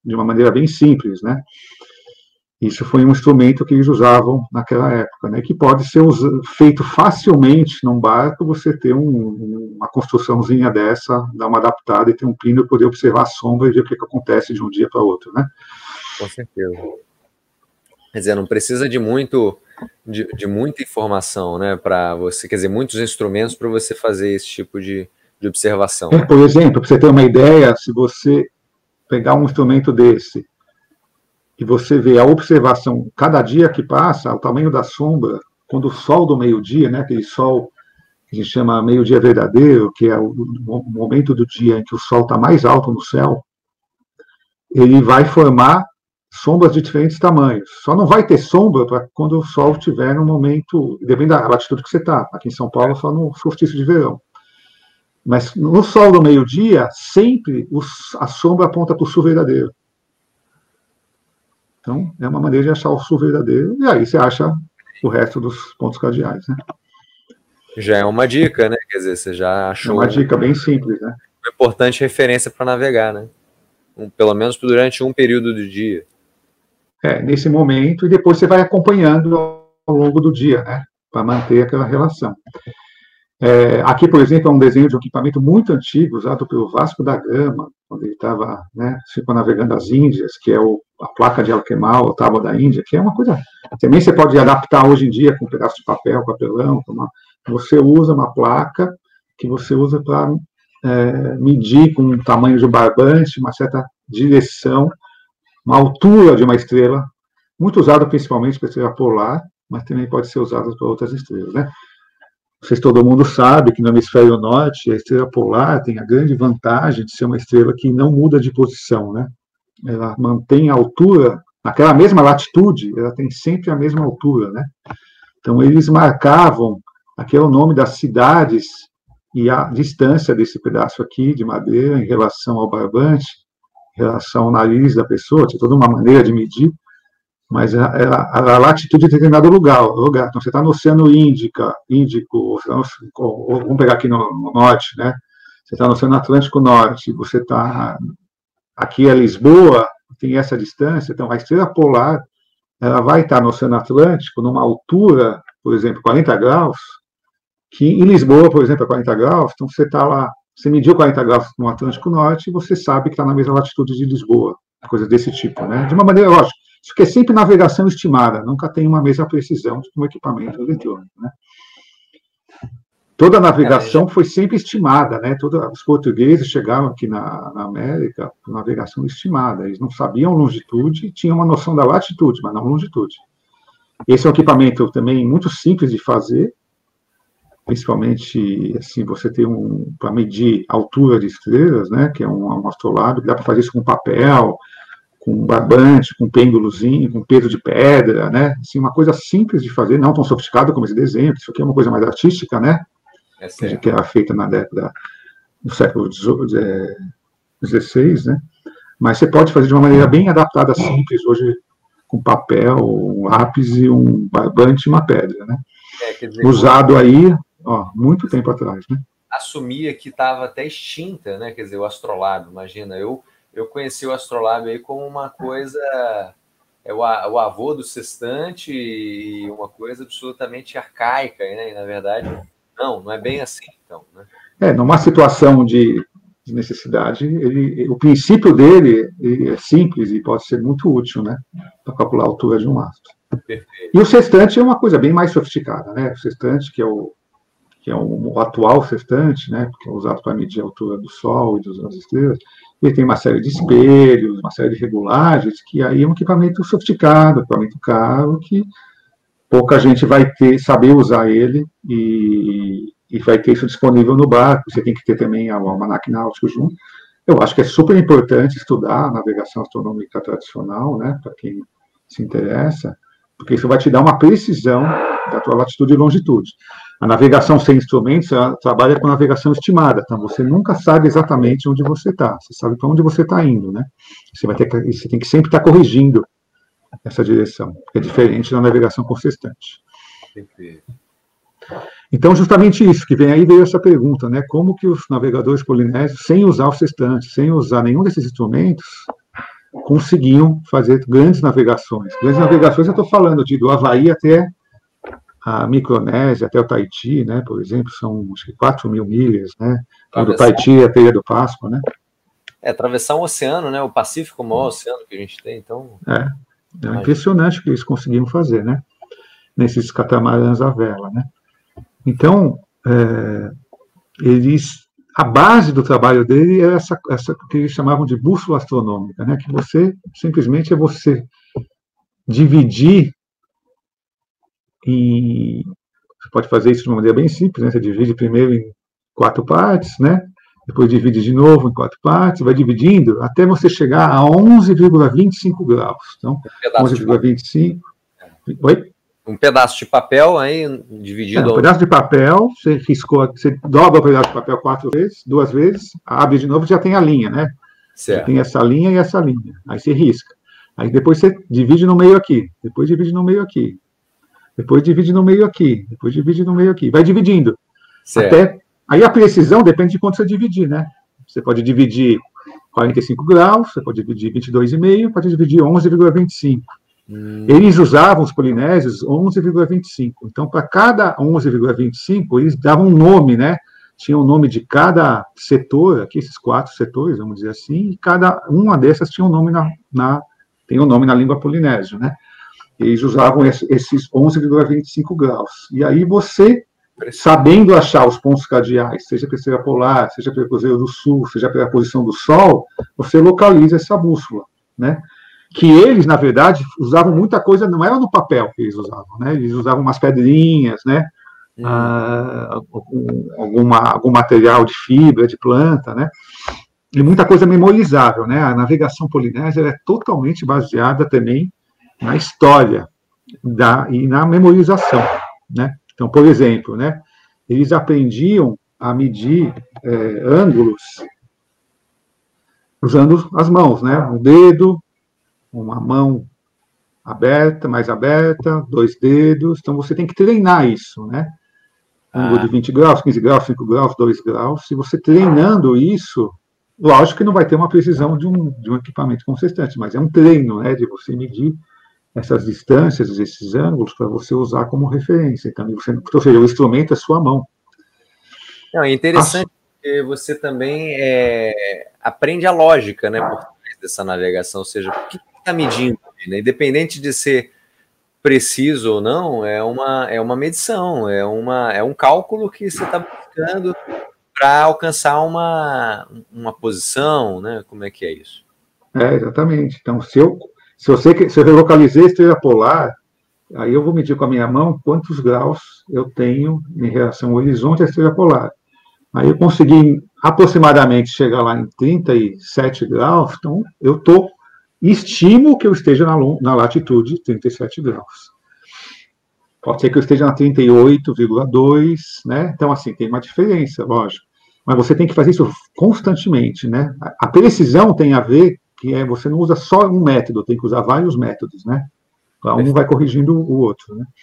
de uma maneira bem simples, né? Isso foi um instrumento que eles usavam naquela época, né? Que pode ser feito facilmente num barco, você ter um, uma construçãozinha dessa, dar uma adaptada e ter um pino, poder observar a sombra e ver o que, que acontece de um dia para outro, né? Com certeza. Quer dizer, não precisa de muito, de, de muita informação, né? Para você, quer dizer, muitos instrumentos para você fazer esse tipo de, de observação. É, por exemplo, para você ter uma ideia, se você pegar um instrumento desse e você vê a observação, cada dia que passa, o tamanho da sombra, quando o sol do meio-dia, né, aquele sol que a gente chama meio-dia verdadeiro, que é o, o momento do dia em que o sol está mais alto no céu, ele vai formar sombras de diferentes tamanhos. Só não vai ter sombra para quando o sol estiver no momento, depende da latitude que você está. Aqui em São Paulo, só no solstício de verão. Mas no sol do meio-dia, sempre os, a sombra aponta para o sul verdadeiro. Então, é uma maneira de achar o sul verdadeiro, e aí você acha o resto dos pontos cardeais, né? Já é uma dica, né? Quer dizer, você já achou... É uma dica bem simples, né? Uma importante referência para navegar, né? Um, pelo menos durante um período do dia. É, nesse momento, e depois você vai acompanhando ao longo do dia, né? Para manter aquela relação. É, aqui, por exemplo, é um desenho de um equipamento muito antigo, usado pelo Vasco da Gama, quando ele estava, né, circunnavegando as Índias, que é o, a placa de Alquemal, a tábua da Índia, que é uma coisa... Também você pode adaptar hoje em dia com um pedaço de papel, papelão, uma, você usa uma placa que você usa para é, medir com o tamanho de um barbante, uma certa direção, uma altura de uma estrela, muito usado principalmente para estrela polar, mas também pode ser usado para outras estrelas, né? Não sei se todo mundo sabe que no hemisfério norte a estrela polar tem a grande vantagem de ser uma estrela que não muda de posição, né? Ela mantém a altura, naquela mesma latitude, ela tem sempre a mesma altura, né? Então eles marcavam aquele nome das cidades e a distância desse pedaço aqui de madeira em relação ao barbante, em relação ao nariz da pessoa, tinha toda uma maneira de medir, mas a, a, a latitude de determinado lugar, lugar. Então, você está no Oceano Índica, Índico, tá no, ou, vamos pegar aqui no, no norte, né? Você está no Oceano Atlântico Norte, você está aqui é Lisboa, tem essa distância, então a estrela polar ela vai estar no Oceano Atlântico numa altura, por exemplo, quarenta graus, que em Lisboa, por exemplo, é quarenta graus, então você está lá, você mediu quarenta graus no Atlântico Norte e você sabe que está na mesma latitude de Lisboa, coisa desse tipo, né? De uma maneira, lógica, isso que é sempre navegação estimada, nunca tem uma mesma precisão de um equipamento eletrônico, né? Toda a navegação foi sempre estimada, né? Todos os portugueses chegaram aqui na, na América com navegação estimada. Eles não sabiam longitude, tinham uma noção da latitude, mas não longitude. Esse é um equipamento também muito simples de fazer, principalmente, assim, você tem um, para medir a altura de estrelas, né? Que é um, um astrolábio, que dá para fazer isso com papel, com barbante, com pêndulozinho, com peso de pedra, né? Assim, uma coisa simples de fazer, não tão sofisticada como esse desenho, que isso aqui é uma coisa mais artística, né? É que era feita na década do século dezesseis, né? Mas você pode fazer de uma maneira bem adaptada, simples, hoje, com papel, um lápis e um barbante e uma pedra, né? É, quer dizer, usado aí, ó, muito tempo atrás, né? Assumia que estava até extinta, né? Quer dizer, o astrolábio, imagina, eu Eu conheci o astrolábio aí como uma coisa, é o, o avô do sextante e uma coisa absolutamente arcaica, né? E, na verdade, não, não é bem assim, então, né? É, numa situação de, de necessidade, ele, o princípio dele ele é simples e pode ser muito útil, né? Para calcular a altura de um astro. Perfeito. E o sextante é uma coisa bem mais sofisticada, né? O sextante, que é o, que é o, o atual sextante, né? Que é usado para medir a altura do Sol e das estrelas. Ele tem uma série de espelhos, uma série de regulagens, que aí é um equipamento sofisticado, equipamento caro, que pouca gente vai ter, saber usar ele e, e vai ter isso disponível no barco. Você tem que ter também o almanaque náutico junto. Eu acho que é super importante estudar a navegação astronômica tradicional, né, para quem se interessa, porque isso vai te dar uma precisão da tua latitude e longitude. A navegação sem instrumentos, ela trabalha com navegação estimada, então você nunca sabe exatamente onde você está, você sabe para onde você está indo, né? Você, vai ter que, você tem que sempre estar corrigindo essa direção, que é diferente da navegação com sextante. Então, justamente isso, que vem aí veio essa pergunta, né? Como que os navegadores polinésios, sem usar o sextante, sem usar nenhum desses instrumentos, conseguiam fazer grandes navegações. Grandes navegações, eu estou falando de do Havaí até a Micronésia, até o Tahiti, né, por exemplo, são acho que quatro mil milhas, né, então, do Tahiti até a Ilha do Páscoa, né. É, atravessar um oceano, né, o Pacífico é o maior oceano que a gente tem, então... É, é impressionante o que eles conseguiam fazer, né, nesses catamarãs à vela, né. Então, é, eles... A base do trabalho dele é essa, essa que eles chamavam de bússola astronômica, né, que você, simplesmente, é você dividir em... Você pode fazer isso de uma maneira bem simples, né, você divide primeiro em quatro partes, né, depois divide de novo em quatro partes, vai dividindo até você chegar a onze vírgula vinte e cinco graus. Então, um onze vírgula vinte e cinco... Oi? Um pedaço de papel aí dividido... É, um pedaço de papel, você riscou, você dobra o pedaço de papel quatro vezes, duas vezes, abre de novo, já tem a linha, né? Certo. Já tem essa linha e essa linha. Aí você risca. Aí depois você divide no meio aqui, depois divide no meio aqui, depois divide no meio aqui, depois divide no meio aqui. Vai dividindo. Certo. Até... Aí a precisão depende de quanto você dividir, né? Você pode dividir quarenta e cinco graus, você pode dividir vinte e dois vírgula cinco, pode dividir onze vírgula vinte e cinco. Hum. Eles usavam, os polinésios, onze vírgula vinte e cinco. Então, para cada onze vírgula vinte e cinco, eles davam um nome, né? Tinha o um nome de cada setor, aqui esses quatro setores, vamos dizer assim, e cada uma dessas tinha um nome na, na tem um nome na língua polinésia, né? Eles usavam esse, esses onze vírgula vinte e cinco graus. E aí você, sabendo achar os pontos cardeais, seja pela estrela polar, seja pelo Cruzeiro do Sul, seja pela posição do Sol, você localiza essa bússola, né? Que eles, na verdade, usavam muita coisa, não era no papel que eles usavam, né? Eles usavam umas pedrinhas, né? Hum. Ah, alguma, algum material de fibra, de planta, né? E muita coisa memorizável, né? A navegação polinésia é totalmente baseada também na história da, e na memorização, né? Então, por exemplo, né? Eles aprendiam a medir é, ângulos usando as mãos, né? O dedo, uma mão aberta, mais aberta, dois dedos. Então, você tem que treinar isso, né? Ângulo ah. de vinte graus, quinze graus, cinco graus, dois graus. Se você treinando isso, lógico que não vai ter uma precisão de um, de um equipamento consistente, mas é um treino, né? De você medir essas distâncias, esses ângulos, para você usar como referência. Então, você, ou seja, o instrumento é sua mão. Não, é interessante a... porque você também é, aprende a lógica, né? Por trás dessa navegação, ou seja, o que está medindo, né? Independente de ser preciso ou não, é uma, é uma medição, é, uma, é um cálculo que você está buscando para alcançar uma, uma posição, né? Como é que é isso? É, exatamente. Então, se eu, se você, se eu localizei a estrela polar, aí eu vou medir com a minha mão quantos graus eu tenho em relação ao horizonte à estrela polar. Aí eu consegui aproximadamente chegar lá em trinta e sete graus, então eu estou... Estimo que eu esteja na, na latitude trinta e sete graus. Pode ser que eu esteja na trinta e oito vírgula dois, né? Então, assim, tem uma diferença, lógico. Mas você tem que fazer isso constantemente, né? A precisão tem a ver que é, você não usa só um método, tem que usar vários métodos, né? Então, um vai corrigindo o outro, né?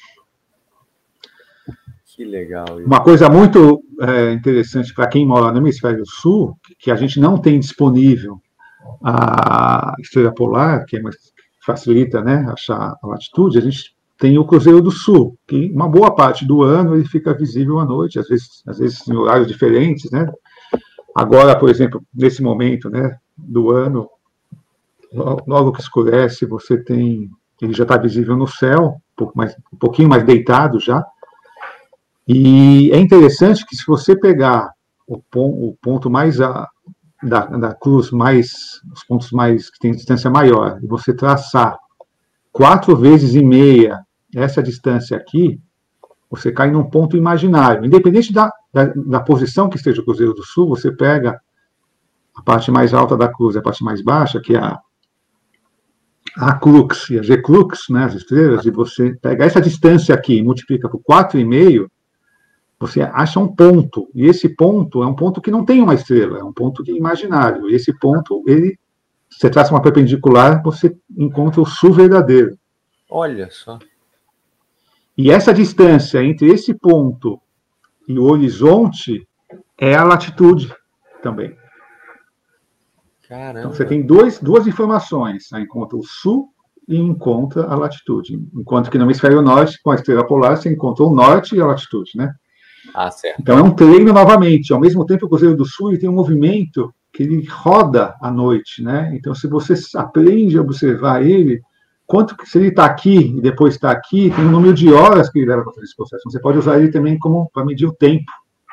Que legal. Isso. Uma coisa muito é, interessante para quem mora no hemisfério sul, que a gente não tem disponível a estrela polar, que é mais, facilita, né, achar a latitude, a gente tem o Cruzeiro do Sul, que uma boa parte do ano ele fica visível à noite, às vezes, às vezes em horários diferentes, né? Agora, por exemplo, nesse momento, né, do ano, logo que escurece, você tem, ele já está visível no céu, um, pouco mais, um pouquinho mais deitado já, e é interessante que se você pegar o, o ponto mais a Da, da cruz mais, os pontos mais que tem distância maior, e você traçar quatro vezes e meia essa distância aqui, você cai num ponto imaginário. Independente da, da, da posição que esteja o Cruzeiro do Sul, você pega a parte mais alta da cruz e a parte mais baixa, que é a, a crux e a G-crux, né, as estrelas, e você pega essa distância aqui e multiplica por quatro vírgula cinco, você acha um ponto, e esse ponto é um ponto que não tem uma estrela, é um ponto imaginário, e esse ponto, ele, você traça uma perpendicular, você encontra o sul verdadeiro. Olha só. E essa distância entre esse ponto e o horizonte é a latitude também. Caramba. Então, você tem dois, duas informações. Aí encontra o sul e encontra a latitude. Enquanto que no hemisfério norte, com a estrela polar, você encontra o norte e a latitude, né? Ah, certo. Então, é um treino novamente. Ao mesmo tempo, o Cruzeiro do Sul ele tem um movimento que ele roda à noite, né? Então, se você aprende a observar ele, quanto que, se ele está aqui e depois está aqui, tem um número de horas que ele leva para fazer esse processo. Você pode usar ele também como para medir o tempo.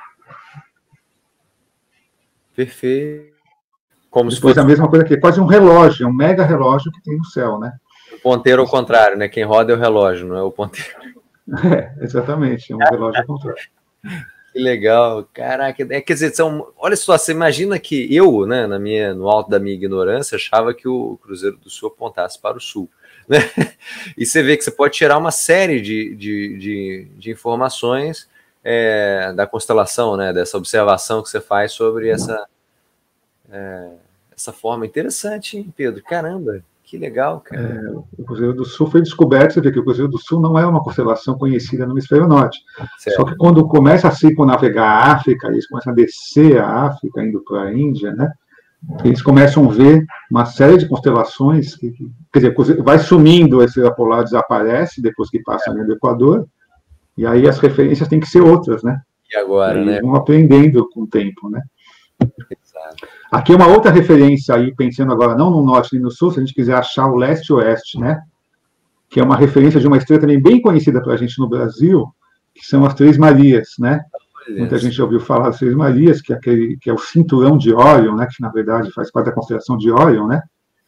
Perfeito. Como depois se fosse a mesma coisa aqui, é quase um relógio, é um mega relógio que tem no céu, né? O ponteiro ao contrário, né? Quem roda é o relógio, não é o ponteiro. É, exatamente, é um relógio ao contrário. Que legal, caraca, é, quer dizer, são, olha só, você imagina que eu, né, na minha, no alto da minha ignorância, achava que o Cruzeiro do Sul apontasse para o sul, né? E você vê que você pode tirar uma série de, de, de, de informações é, da constelação, né, dessa observação que você faz sobre essa, é, essa forma interessante, hein, Pedro? Caramba, que legal, cara. É, o Cruzeiro do Sul foi descoberto, você vê que o Cruzeiro do Sul não é uma constelação conhecida no hemisfério norte. Certo. Só que quando começa a circunnavegar a África, eles começam a descer a África, indo para a Índia, né? Eles começam a ver uma série de constelações, que, quer dizer, vai sumindo a estrela polar, desaparece depois que passa a linha do Equador, e aí as referências têm que ser outras, né? E agora, e aí né? Eles vão aprendendo com o tempo, né? Exato. Aqui é uma outra referência aí, pensando agora não no norte nem no sul, se a gente quiser achar o leste e oeste, né? Que é uma referência de uma estrela também bem conhecida para a gente no Brasil, que são as Três Marias, né? Olha Muita isso. gente já ouviu falar das Três Marias, que é, aquele, que é o cinturão de Órion, né? Que na verdade faz parte da constelação de Órion, né?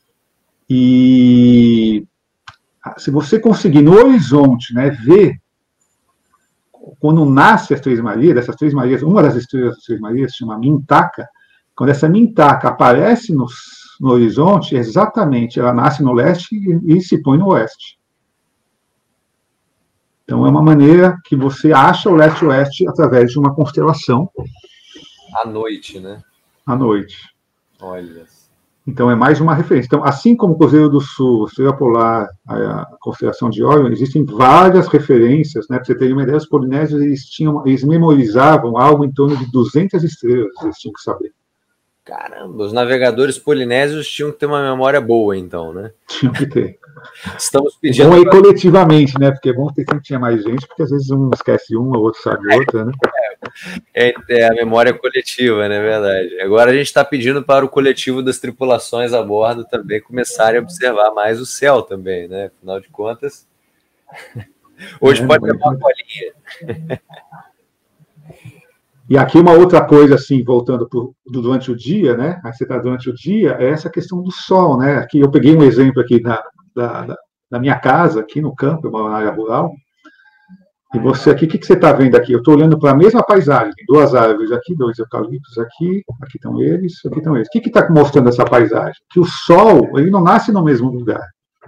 E se você conseguir no horizonte, né, ver quando nasce as Três Marias, dessas Três Marias, uma das estrelas das Três Marias se chama Mintaka. Quando essa Mintaka aparece no, no horizonte, exatamente, ela nasce no leste e, e se põe no oeste. Então, é uma maneira que você acha o leste e oeste através de uma constelação. À noite, né? À noite. Olha. Então, é mais uma referência. Então, assim como o Cruzeiro do Sul, a Estrela Polar, a constelação de Órion, existem várias referências, né? Para você ter uma ideia, os polinésios, eles, tinham, eles memorizavam algo em torno de duzentas estrelas, eles tinham que saber. Caramba, os navegadores polinésios tinham que ter uma memória boa, então, né? Tinham que ter. Estamos pedindo. Bom aí coletivamente, né? Porque é bom ter que tinha mais gente, porque às vezes um esquece uma, o outro sabe outra, né? É, é a memória coletiva, né? Verdade. Agora a gente está pedindo para o coletivo das tripulações a bordo também começarem a observar mais o céu também, né? Afinal de contas, hoje é, pode levar uma colinha. E aqui uma outra coisa, assim, voltando pro, durante o dia, né? Aí você está durante o dia, é essa questão do sol, né? Aqui eu peguei um exemplo aqui da, da, da minha casa, aqui no campo, uma área rural. E você aqui, o que, que você está vendo aqui? Eu estou olhando para a mesma paisagem, tem duas árvores aqui, dois eucaliptos aqui, aqui estão eles, aqui estão eles. O que está mostrando essa paisagem? Que o sol, ele não nasce no mesmo lugar.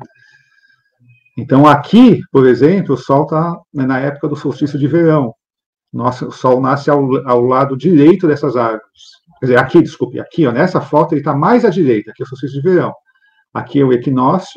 Então aqui, por exemplo, o sol está na época do solstício de verão. Nossa, o Sol nasce ao, ao lado direito dessas árvores. Quer dizer, aqui, desculpe, aqui, ó, nessa foto ele está mais à direita, aqui é o solstício de verão. Aqui é o equinócio.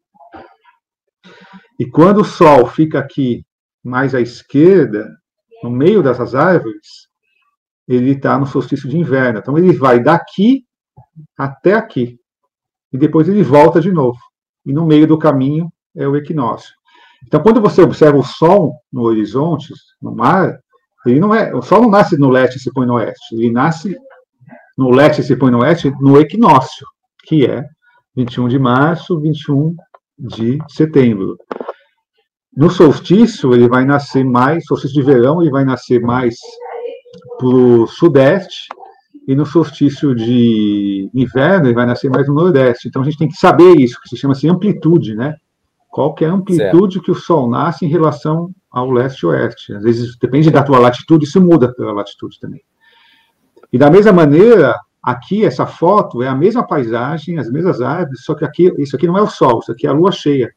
E quando o Sol fica aqui mais à esquerda, no meio dessas árvores, ele está no solstício de inverno. Então ele vai daqui até aqui. E depois ele volta de novo. E no meio do caminho é o equinócio. Então, quando você observa o Sol no horizonte, no mar, ele não é, o Sol não nasce no leste e se põe no oeste. Ele nasce no leste e se põe no oeste no equinócio, que é vinte e um de março, vinte e um de setembro. No solstício, ele vai nascer mais, solstício de verão, ele vai nascer mais para o sudeste, e no solstício de inverno, ele vai nascer mais no nordeste. Então, a gente tem que saber isso, que se chama-se amplitude, né? Qual que é a amplitude certo. Que o Sol nasce em relação ao leste e oeste. Às vezes, depende da tua latitude, isso muda pela latitude também. E da mesma maneira, aqui, essa foto é a mesma paisagem, as mesmas árvores, só que aqui, isso aqui não é o Sol, isso aqui é a Lua cheia.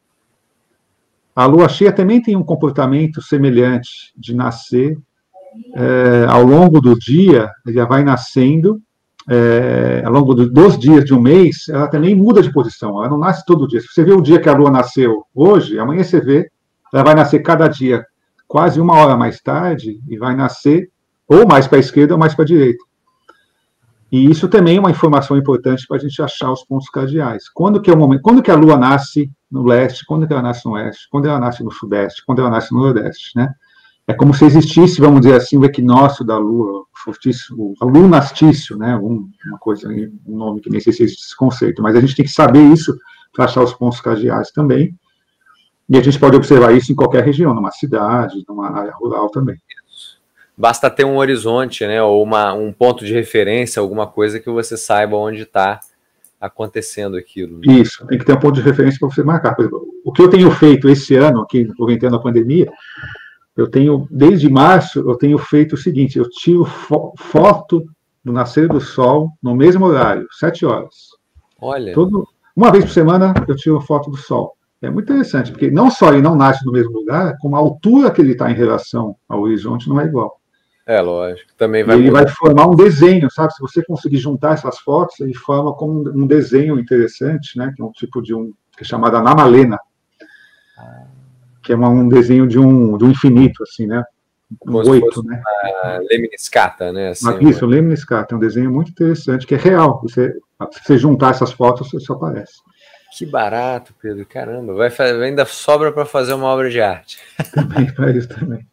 A Lua cheia também tem um comportamento semelhante de nascer é, ao longo do dia, ela vai nascendo, é, ao longo do, dos dias de um mês, ela também muda de posição, ela não nasce todo dia. Se você vê o dia que a Lua nasceu hoje, amanhã você vê, ela vai nascer cada dia quase uma hora mais tarde e vai nascer ou mais para a esquerda ou mais para a direita. E isso também é uma informação importante para a gente achar os pontos cardeais. Quando que é o momento? Quando que a Lua nasce no leste? Quando que ela nasce no oeste? Quando ela nasce no sudeste? Quando ela nasce no nordeste, né? É como se existisse, vamos dizer assim, o equinócio da Lua, o lunastício, né? Um, uma coisa, um nome que nem sei se existe esse conceito, mas a gente tem que saber isso para achar os pontos cardeais também. E a gente pode observar isso em qualquer região, numa cidade, numa área rural também. Basta ter um horizonte, né, ou uma, um ponto de referência, alguma coisa que você saiba onde está acontecendo aquilo. Né? Isso, tem que ter um ponto de referência para você marcar. Por exemplo, o que eu tenho feito esse ano, aqui, aproveitando a pandemia, eu tenho, desde março, eu tenho feito o seguinte, eu tiro fo foto do nascer do sol no mesmo horário, sete horas. Olha. Todo, uma vez por semana eu tiro foto do sol. É muito interessante, porque não só ele não nasce no mesmo lugar, como a altura que ele está em relação ao horizonte não é igual. É, lógico. Também vai e ele mudar. vai formar um desenho, sabe? Se você conseguir juntar essas fotos, ele forma como um desenho interessante, né? Que é um tipo de um, que é chamado anamalena, que é uma, um desenho de um, de um infinito, assim, né? Um oito, né? Lemniscata, né? Assim, isso, uma... Lemniscata, é um desenho muito interessante, que é real. Você, se você juntar essas fotos, isso aparece. Que barato, Pedro, caramba. Vai, ainda sobra para fazer uma obra de arte. Também, para isso também.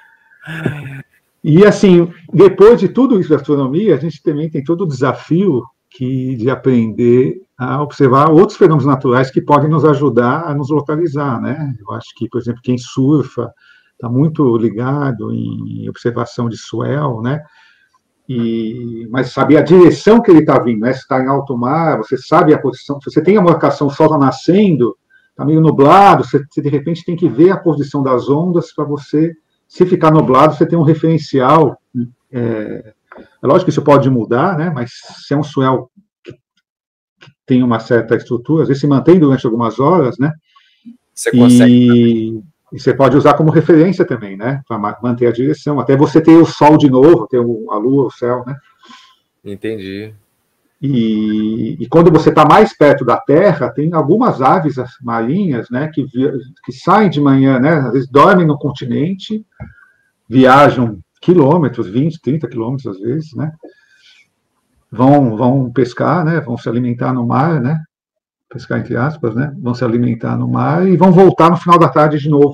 E, assim, depois de tudo isso da astronomia, a gente também tem todo o desafio que, de aprender a observar outros fenômenos naturais que podem nos ajudar a nos localizar, né? Eu acho que, por exemplo, quem surfa está muito ligado em observação de swell, né? E, mas saber a direção que ele está vindo, né? Se está em alto mar, você sabe a posição, se você tem a marcação, o sol está nascendo, está meio nublado, você, você de repente tem que ver a posição das ondas para você... Se ficar nublado, você tem um referencial. É, é lógico que isso pode mudar, né? Mas se é um swell que, que tem uma certa estrutura, às vezes se mantém durante algumas horas, né? Você consegue. E, e você pode usar como referência também, né? Para manter a direção. Até você ter o sol de novo, ter a lua, o céu, né? Entendi. E, e quando você está mais perto da Terra, tem algumas aves marinhas, né, que, que saem de manhã, né, às vezes dormem no continente, viajam quilômetros, vinte, trinta quilômetros às vezes, né, vão, vão pescar, né, vão se alimentar no mar, né, pescar entre aspas, né, vão se alimentar no mar e vão voltar no final da tarde de novo.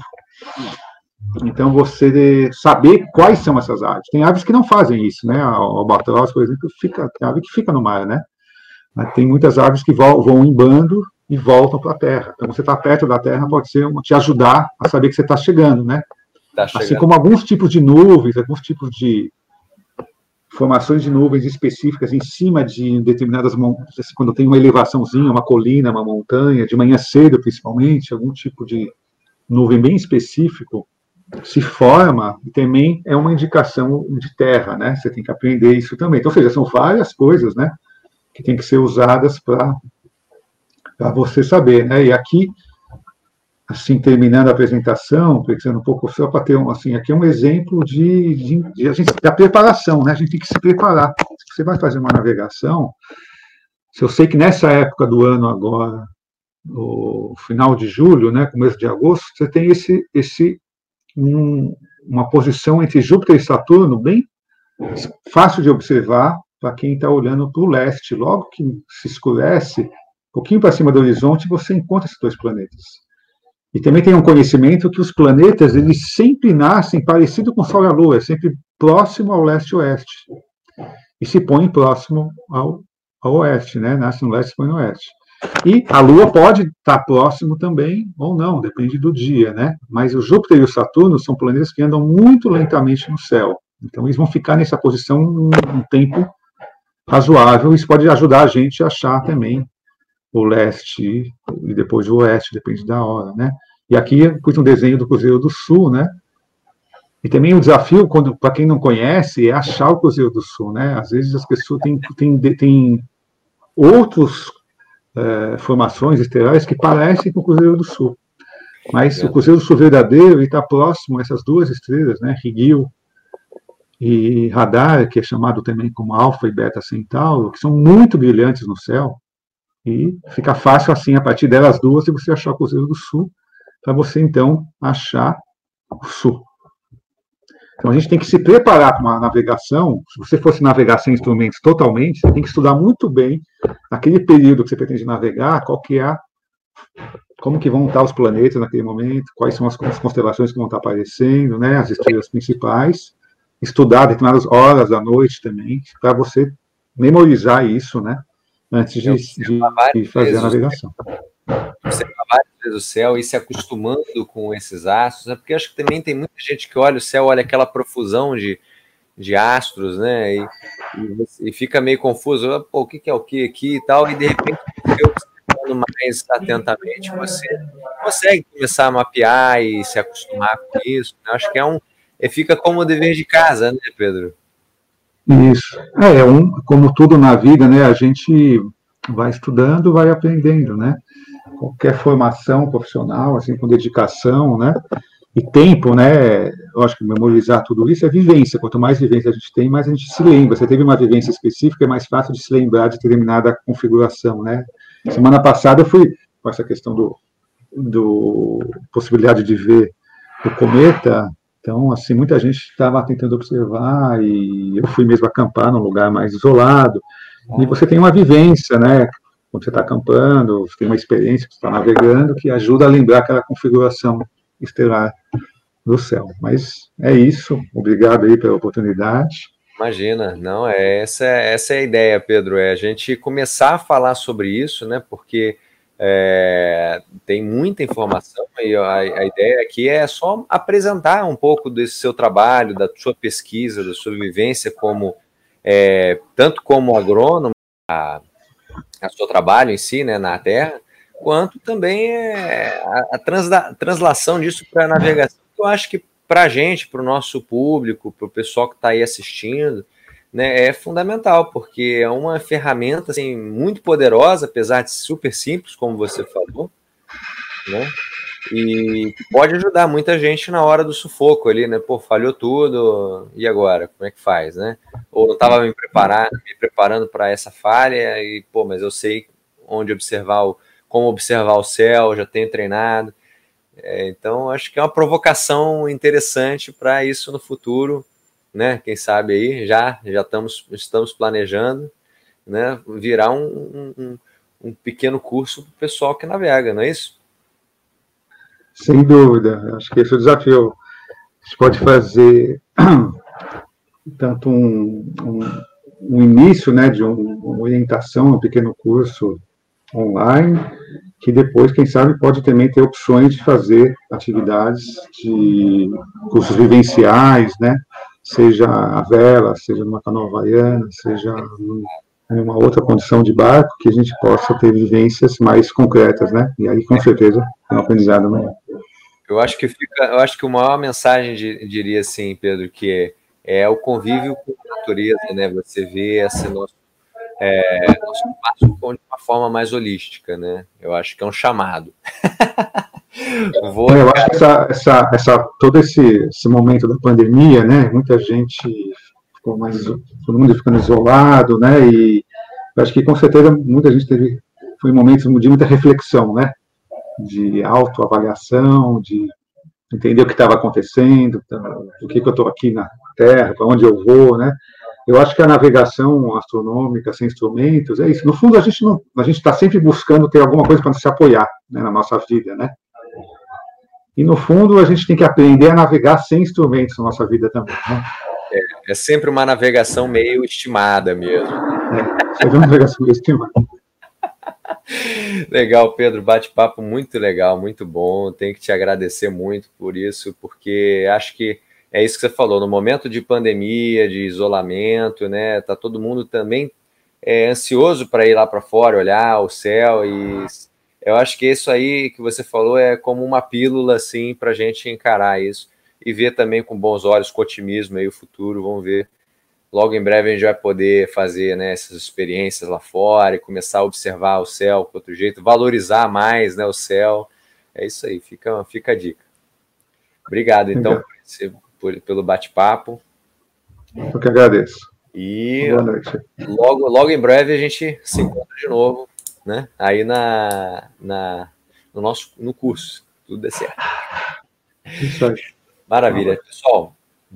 Então, você saber quais são essas aves. Tem aves que não fazem isso, né? A albatroz, por exemplo, fica, tem ave que fica no mar, né? Mas tem muitas aves que vão, vão em bando e voltam para a terra. Então, você está perto da terra, pode ser te ajudar a saber que você está chegando, né? Tá chegando. Assim como alguns tipos de nuvens, alguns tipos de formações de nuvens específicas em cima de determinadas montanhas, quando tem uma elevaçãozinha, uma colina, uma montanha, de manhã cedo, principalmente, algum tipo de nuvem bem específico, se forma e também é uma indicação de terra, né? Você tem que aprender isso também. Então, ou seja, são várias coisas, né, que tem que ser usadas para para você saber, né? E aqui, assim, terminando a apresentação, pensando um pouco só para ter um, assim, aqui é um exemplo de, de, de a gente, da preparação, né? A gente tem que se preparar. Se você vai fazer uma navegação, se eu sei que nessa época do ano agora, no final de julho, né, começo de agosto, você tem esse esse Um, uma posição entre Júpiter e Saturno bem fácil de observar para quem está olhando para o leste. Logo que se escurece, um pouquinho para cima do horizonte, você encontra esses dois planetas. E também tem um conhecimento que os planetas eles sempre nascem parecido com o Sol e a Lua, sempre próximo ao leste-oeste. E se põem próximo ao, ao oeste, né? Nasce no leste e se põe no oeste. E a Lua pode estar próximo também, ou não, depende do dia, né? Mas o Júpiter e o Saturno são planetas que andam muito lentamente no céu. Então, eles vão ficar nessa posição um, um tempo razoável. Isso pode ajudar a gente a achar também o leste e depois o oeste, depende da hora, né? E aqui eu pus um desenho do Cruzeiro do Sul, né? E também o desafio, para quem não conhece, é achar o Cruzeiro do Sul, né? Às vezes as pessoas têm, têm, têm outros É, formações estelares que parecem com o Cruzeiro do Sul. Mas é. o Cruzeiro do Sul verdadeiro está próximo a essas duas estrelas, né, Rigel e Radar, que é chamado também como Alfa e Beta Centauro, que são muito brilhantes no céu, e fica fácil assim, a partir delas duas, de você achar o Cruzeiro do Sul, para você então achar o Sul. Então a gente tem que se preparar para uma navegação. Se você fosse navegar sem instrumentos totalmente, você tem que estudar muito bem aquele período que você pretende navegar, qual que é a, como que vão estar os planetas naquele momento, quais são as constelações que vão estar aparecendo, né, as estrelas principais, estudar determinadas horas da noite também, para você memorizar isso, né, antes de, de fazer a navegação. Observar várias vezes o céu e se acostumando com esses astros, né? Porque acho que também tem muita gente que olha o céu, olha aquela profusão de, de astros, né? E, e, e fica meio confuso, pô, o que, que é o que aqui e tal, e de repente, observando mais atentamente, você consegue começar a mapear e se acostumar com isso. Né? Acho que é um. É, fica como o dever de casa, né, Pedro? Isso. É, é um, como tudo na vida, né? A gente vai estudando, vai aprendendo, né? Qualquer formação profissional, assim, com dedicação, né? E tempo, né? Eu acho que memorizar tudo isso é vivência. Quanto mais vivência a gente tem, mais a gente se lembra. Você teve uma vivência específica, é mais fácil de se lembrar de determinada configuração, né? Semana passada eu fui com essa questão do, do possibilidade de ver o cometa. Então, assim, muita gente estava tentando observar e eu fui mesmo acampar num lugar mais isolado. E você tem uma vivência, né? Quando você está acampando, você tem uma experiência, você está navegando, que ajuda a lembrar aquela configuração estelar do céu. Mas é isso. Obrigado aí pela oportunidade. Imagina, não, é essa, essa é a ideia, Pedro, é a gente começar a falar sobre isso, né? Porque é, tem muita informação e a, a ideia aqui é só apresentar um pouco desse seu trabalho, da sua pesquisa, da sua vivência como é, tanto como agrônomo, a, a seu trabalho em si, né, na Terra, quanto também é, a, a transla, translação disso para a navegação. Eu acho que para a gente, para o nosso público, para o pessoal que está aí assistindo, né, é fundamental, porque é uma ferramenta assim, muito poderosa, apesar de super simples, como você falou, né, e pode ajudar muita gente na hora do sufoco ali, né? Pô, falhou tudo, e agora? Como é que faz, né? Ou não estava me preparando, me preparando para essa falha, e, pô, mas eu sei onde observar, o, como observar o céu, já tenho treinado. É, então, acho que é uma provocação interessante para isso no futuro, né? Quem sabe aí, já, já estamos, estamos planejando, né? Virar um, um, um pequeno curso para o pessoal que navega, não é isso? Sem dúvida, acho que esse é o desafio. A gente pode fazer tanto um, um, um início, né, de um, uma orientação, um pequeno curso online, que depois, quem sabe, pode também ter opções de fazer atividades de cursos vivenciais, né, seja a vela, seja numa canoa havaiana, seja em uma outra condição de barco, que a gente possa ter vivências mais concretas, né, e aí, com certeza, é um aprendizado maior. Eu acho que fica, eu acho que a maior mensagem de, diria assim, Pedro, que é, é o convívio com a natureza, né? Você vê esse nosso, é, nosso espaço de uma forma mais holística, né? Eu acho que é um chamado. Vou, é, eu acho que essa, essa, essa, todo esse, esse momento da pandemia, né? Muita gente ficou mais, todo mundo ficando isolado, né? E eu acho que com certeza muita gente teve, foi momentos de muita reflexão, né? De autoavaliação, de entender o que estava acontecendo, o que, que eu estou aqui na Terra, para onde eu vou, né? Eu acho que a navegação astronômica sem instrumentos é isso. No fundo, a gente não, a gente está sempre buscando ter alguma coisa para se apoiar, né, na nossa vida, né? E no fundo, a gente tem que aprender a navegar sem instrumentos na nossa vida também, né? É, é sempre uma navegação meio estimada mesmo. É, sempre uma navegação meio estimada. Legal, Pedro, bate-papo muito legal, muito bom. Tenho que te agradecer muito por isso, porque acho que é isso que você falou, no momento de pandemia, de isolamento, né? Tá todo mundo também é, ansioso para ir lá para fora, olhar o céu, e eu acho que isso aí que você falou é como uma pílula assim para a gente encarar isso e ver também com bons olhos, com otimismo aí o futuro. Vamos ver. Logo em breve a gente vai poder fazer, né, essas experiências lá fora e começar a observar o céu com outro jeito, valorizar mais, né, o céu. É isso aí, fica, fica a dica. Obrigado, então, por esse, por, pelo bate-papo. Eu que agradeço. E boa noite. Logo, logo em breve a gente se encontra de novo, né, aí na, na, no nosso no curso. Tudo dê certo. Isso aí. Maravilha. Pessoal,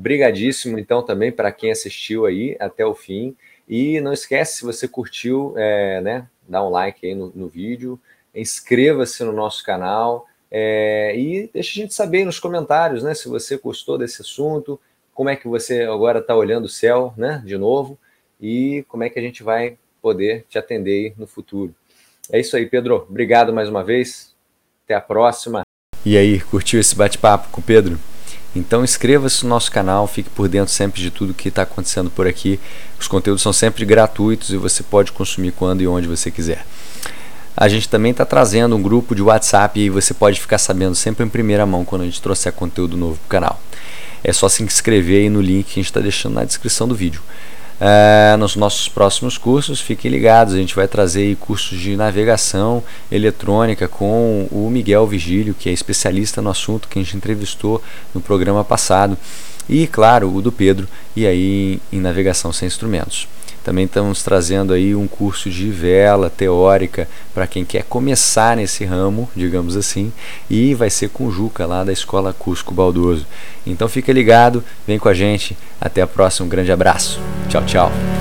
brigadíssimo, então, também para quem assistiu aí até o fim. E não esquece, se você curtiu, é, né, dá um like aí no, no vídeo, inscreva-se no nosso canal é, e deixa a gente saber aí nos comentários, né, se você gostou desse assunto, como é que você agora está olhando o céu, né, de novo, e como é que a gente vai poder te atender aí no futuro. É isso aí, Pedro. Obrigado mais uma vez. Até a próxima. E aí, curtiu esse bate-papo com o Pedro? Então inscreva-se no nosso canal, fique por dentro sempre de tudo que está acontecendo por aqui. Os conteúdos são sempre gratuitos e você pode consumir quando e onde você quiser. A gente também está trazendo um grupo de WhatsApp e você pode ficar sabendo sempre em primeira mão quando a gente trouxer conteúdo novo para o canal. É só se inscrever aí no link que a gente está deixando na descrição do vídeo. Uh, nos nossos próximos cursos, fiquem ligados, a gente vai trazer aí cursos de navegação eletrônica com o Miguel Vigílio, que é especialista no assunto que a gente entrevistou no programa passado, e claro, o do Pedro, e aí em navegação sem instrumentos. Também estamos trazendo aí um curso de vela teórica para quem quer começar nesse ramo, digamos assim, e vai ser com o Juca lá da Escola Cusco Baldoso. Então fica ligado, vem com a gente, até a próxima, um grande abraço, tchau, tchau.